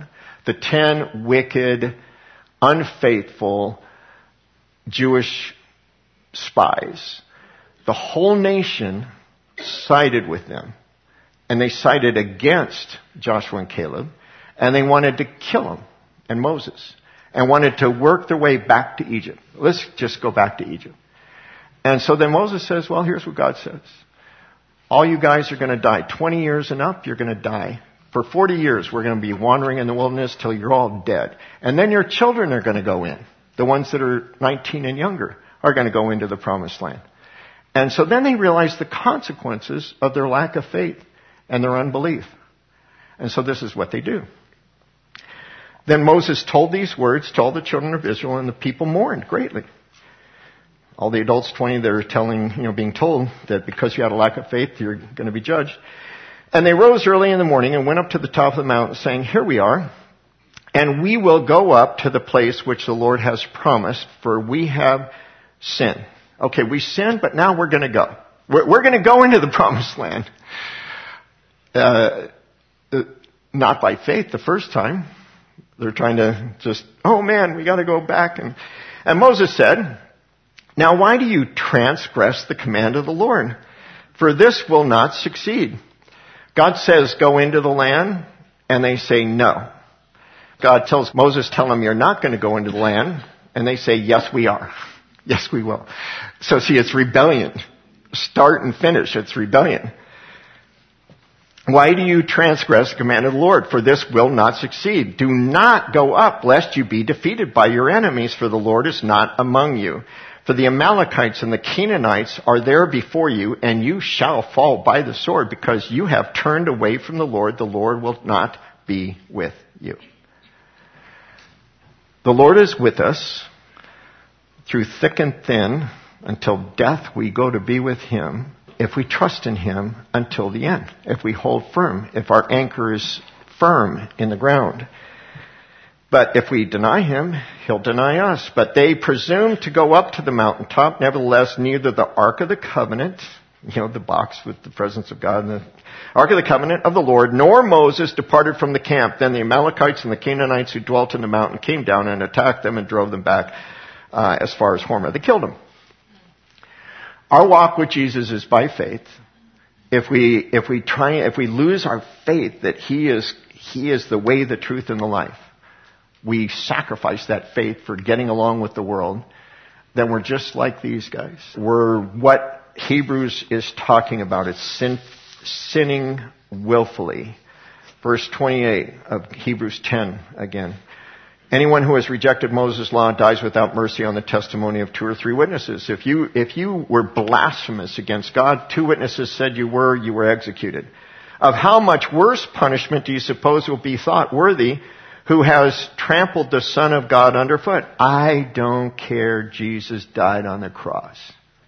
10 wicked, unfaithful Jewish spies. The whole nation sided with them. And they sided against Joshua and Caleb. And they wanted to kill them and Moses. And wanted to work their way back to Egypt. Let's just go back to Egypt. And so then Moses says, well, here's what God says. All you guys are going to die. 20 years and up, you're going to die. For 40 years, we're going to be wandering in the wilderness till you're all dead. And then your children are going to go in. The ones that are 19 and younger are going to go into the promised land. And so then they realize the consequences of their lack of faith and their unbelief. And so this is what they do. Then Moses told these words to all the children of Israel, and the people mourned greatly. All the adults, 20, they're being told that because you had a lack of faith, you're going to be judged. And they rose early in the morning and went up to the top of the mountain, saying, here we are, and we will go up to the place which the Lord has promised, for we have sinned. Okay, we sinned, but now we're going to go. We're going to go into the promised land. Not by faith the first time. They're trying to just, oh man, we got to go back. And Moses said, now why do you transgress the command of the Lord? For this will not succeed. God says, go into the land, and they say no. God tells Moses, tell them you're not going to go into the land, and they say, yes, we are. Yes, we will. So see, it's rebellion. Start and finish, it's rebellion. Why do you transgress the command of the Lord? For this will not succeed. Do not go up, lest you be defeated by your enemies, for the Lord is not among you. For the Amalekites and the Canaanites are there before you, and you shall fall by the sword, because you have turned away from the Lord. The Lord will not be with you. The Lord is with us through thick and thin. Until death we go to be with Him, if we trust in Him until the end. If we hold firm, if our anchor is firm in the ground. But if we deny Him, He'll deny us. But they presumed to go up to the mountaintop. Nevertheless, neither the Ark of the Covenant, the box with the presence of God, and the Ark of the Covenant of the Lord, nor Moses departed from the camp. Then the Amalekites and the Canaanites who dwelt in the mountain came down and attacked them and drove them back as far as Hormah. They killed them. Our walk with Jesus is by faith. If we lose our faith that He is the way, the truth, and the life, we sacrifice that faith for getting along with the world, then we're just like these guys. We're what Hebrews is talking about. It's sinning willfully. Verse 28 of Hebrews 10 again. Anyone who has rejected Moses' law dies without mercy on the testimony of 2 or 3 witnesses. If you were blasphemous against God, 2 witnesses said you were executed. Of how much worse punishment do you suppose will be thought worthy who has trampled the Son of God underfoot? I don't care. Jesus died on the cross.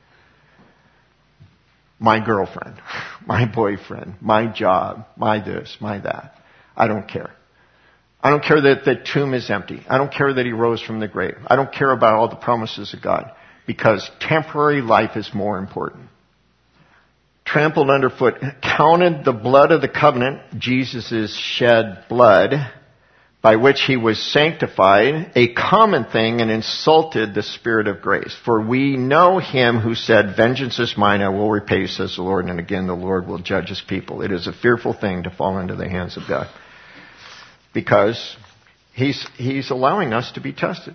My girlfriend, my boyfriend, my job, my this, my that. I don't care. I don't care that the tomb is empty. I don't care that he rose from the grave. I don't care about all the promises of God, because temporary life is more important. Trampled underfoot, counted the blood of the covenant, Jesus' shed blood, by which he was sanctified, a common thing, and insulted the Spirit of grace. For we know him who said, vengeance is mine, I will repay, says the Lord. And again, the Lord will judge his people. It is a fearful thing to fall into the hands of God, because he's allowing us to be tested.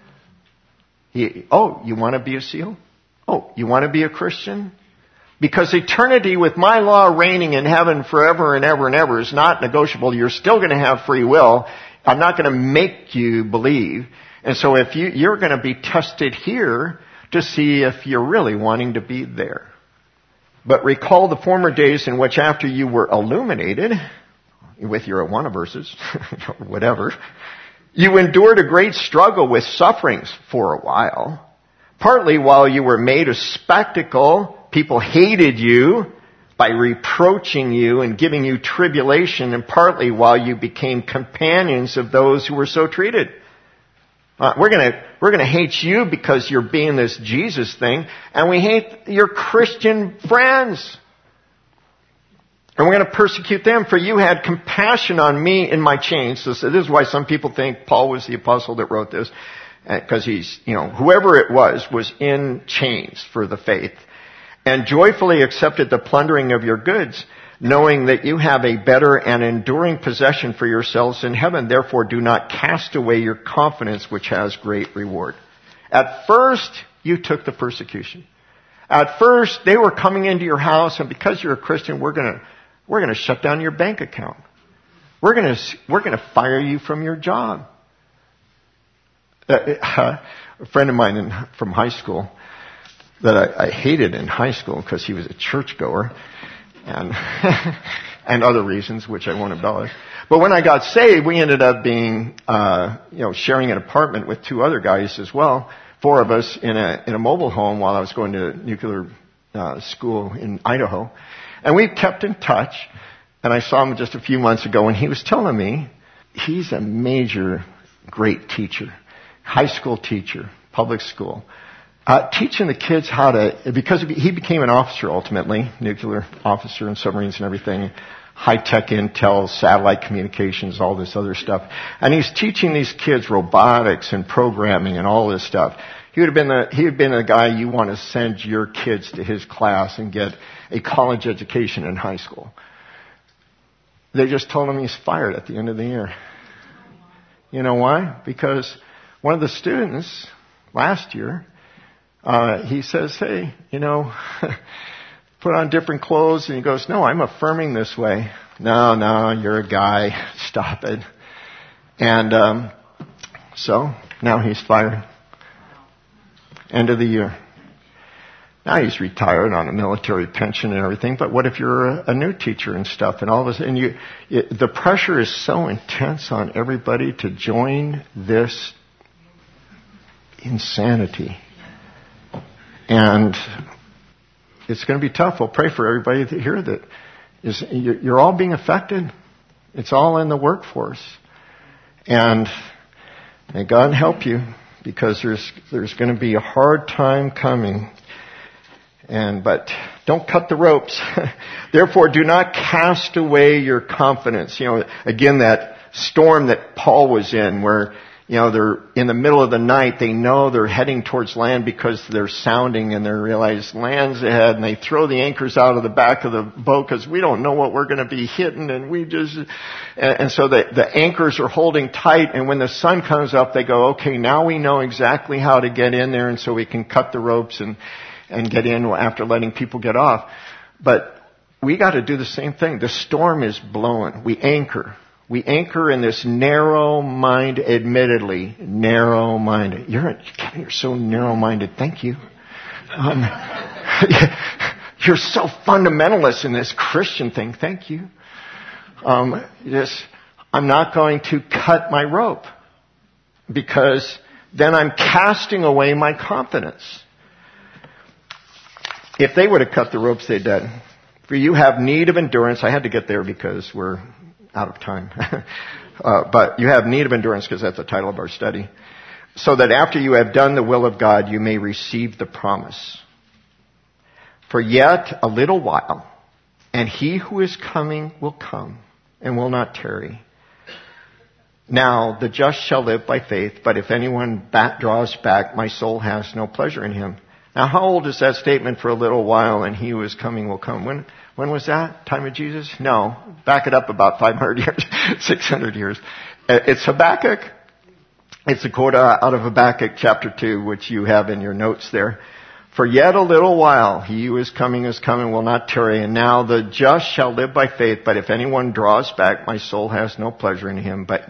You want to be a SEAL? Oh, you want to be a Christian? Because eternity with my law reigning in heaven forever and ever and ever is not negotiable. You're still going to have free will. I'm not going to make you believe. And so if you're going to be tested here to see if you're really wanting to be there. But recall the former days in which after you were illuminated with your Awana verses, whatever, you endured a great struggle with sufferings for a while. Partly while you were made a spectacle, people hated you by reproaching you and giving you tribulation, and partly while you became companions of those who were so treated. We're gonna hate you because you're being this Jesus thing, and we hate your Christian friends. And we're going to persecute them, for you had compassion on me in my chains. So this is why some people think Paul was the apostle that wrote this, because he's, whoever it was in chains for the faith. And joyfully accepted the plundering of your goods, knowing that you have a better and enduring possession for yourselves in heaven. Therefore do not cast away your confidence, which has great reward. At first, you took the persecution. At first, they were coming into your house, and because you're a Christian, we're gonna shut down your bank account. We're gonna fire you from your job. A friend of mine from high school that I hated in high school because he was a churchgoer and and other reasons which I won't embellish. But when I got saved, we ended up being sharing an apartment with 2 other guys as well, 4 of us in a mobile home while I was going to nuclear school in Idaho. And we kept in touch, and I saw him just a few months ago, and he was telling me he's a major, great teacher, high school teacher, public school, teaching the kids how to, because he became an officer ultimately, nuclear officer and submarines and everything, high-tech intel, satellite communications, all this other stuff. And he's teaching these kids robotics and programming and all this stuff. He would have been the guy you want to send your kids to his class and get a college education in high school. They just told him he's fired at the end of the year. You know why? Because one of the students last year, he says, hey, put on different clothes. And he goes, no, I'm affirming this way. No, you're a guy. Stop it. And so now he's fired. End of the year. Now he's retired on a military pension and everything, but what if you're a new teacher and stuff and all this, and the pressure is so intense on everybody to join this insanity. And it's going to be tough. We'll pray for everybody here that you're all being affected. It's all in the workforce. And may God help you, because there's going to be a hard time coming. But don't cut the ropes. Therefore, do not cast away your confidence. Again, that storm that Paul was in, where, they're in the middle of the night. They know they're heading towards land because they're sounding and they realize land's ahead, and they throw the anchors out of the back of the boat because we don't know what we're going to be hitting, and so the anchors are holding tight, and when the sun comes up, they go, okay, now we know exactly how to get in there, and so we can cut the ropes and get in after letting people get off. But we got to do the same thing. The storm is blowing. We anchor. We anchor in this narrow-minded, admittedly, narrow-minded. Kevin, you're so narrow-minded. Thank you. You're so fundamentalist in this Christian thing. Thank you. I'm not going to cut my rope because then I'm casting away my confidence. If they would have cut the ropes, they'd done. For you have need of endurance. I had to get there because we're out of time. But you have need of endurance because that's the title of our study. So that after you have done the will of God, you may receive the promise. For yet a little while, and he who is coming will come and will not tarry. Now the just shall live by faith, but if anyone draws back, my soul has no pleasure in him. Now how old is that statement, for a little while, and he who is coming will come? When was that? Time of Jesus? No. Back it up about 500 years, 600 years. It's Habakkuk. It's a quote out of Habakkuk chapter 2, which you have in your notes there. For yet a little while, he who is coming will not tarry. And now the just shall live by faith. But if anyone draws back, my soul has no pleasure in him. But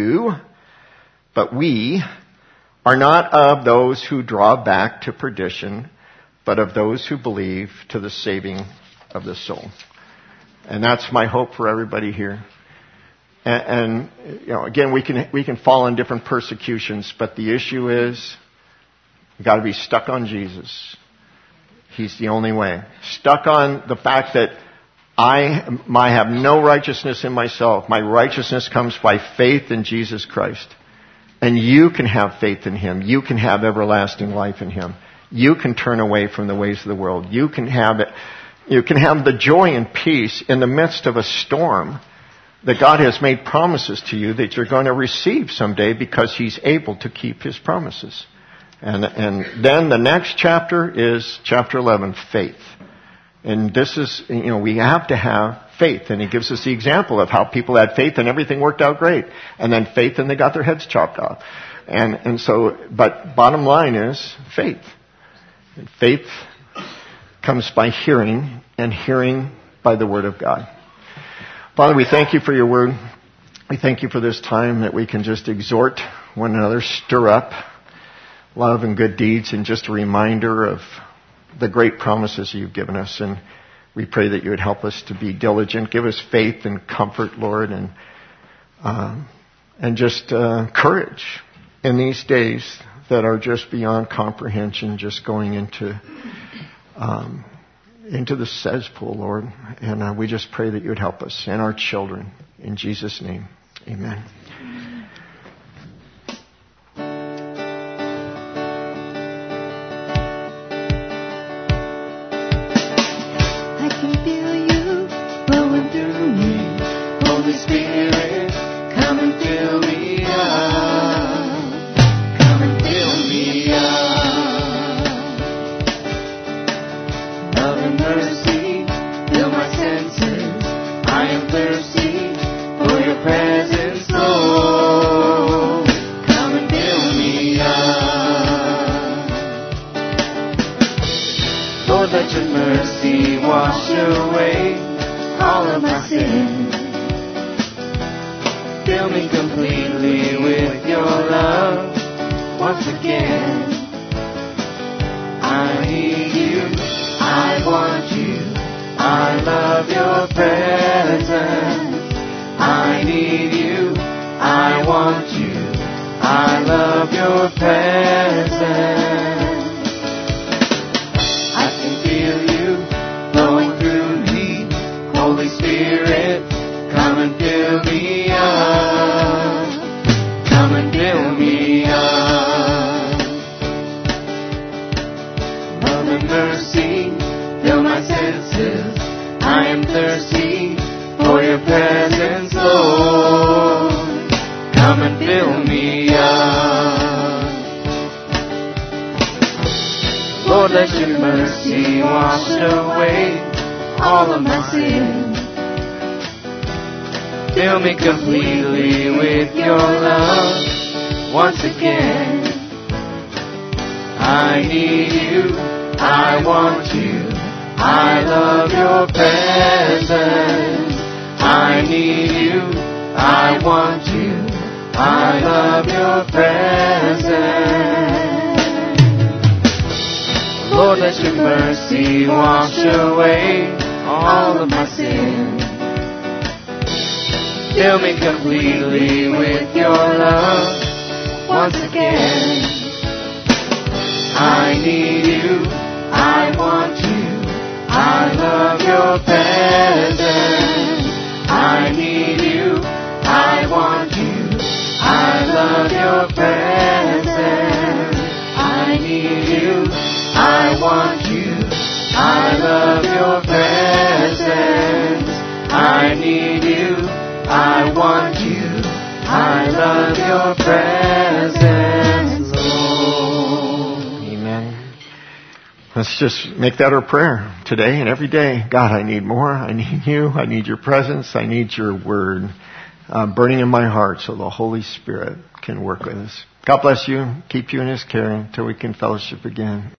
we are not of those who draw back to perdition, but of those who believe to the saving of the soul. And that's my hope for everybody here. And again, we can fall in different persecutions, but the issue is we've got to be stuck on Jesus. He's the only way. Stuck on the fact that I have no righteousness in myself. My righteousness comes by faith in Jesus Christ. And you can have faith in Him. You can have everlasting life in Him. You can turn away from the ways of the world. You can have it. You can have the joy and peace in the midst of a storm that God has made promises to you that you're going to receive someday because He's able to keep His promises. And then the next chapter is chapter 11, faith. And this is, we have to have faith. And He gives us the example of how people had faith and everything worked out great. And then faith and they got their heads chopped off. But bottom line is faith. And faith comes by hearing, and hearing by the Word of God. Father, we thank You for Your Word. We thank You for this time that we can just exhort one another, stir up love and good deeds, and just a reminder of the great promises You've given us. And we pray that You would help us to be diligent. Give us faith and comfort, Lord, and just courage in these days that are just beyond comprehension, just going into the cesspool, Lord. And we just pray that You would help us and our children. In Jesus' name, amen. Fill me completely with Your love once again. I need You, I want You, I love your presence. I need you. I want you. I love your presence. Lord, let your mercy wash away all of my sin. Fill me completely with your love once again. I need you. I want you. I love your presence. I need you. I want you. I love your presence. I need you. I want you. I love your presence. I need you. I want you. I love your presence, Lord. Amen. Let's just make that our prayer today and every day. God, I need more. I need you. I need your presence. I need your word burning in my heart so the Holy Spirit can work with us. God bless you. Keep you in his care until we can fellowship again.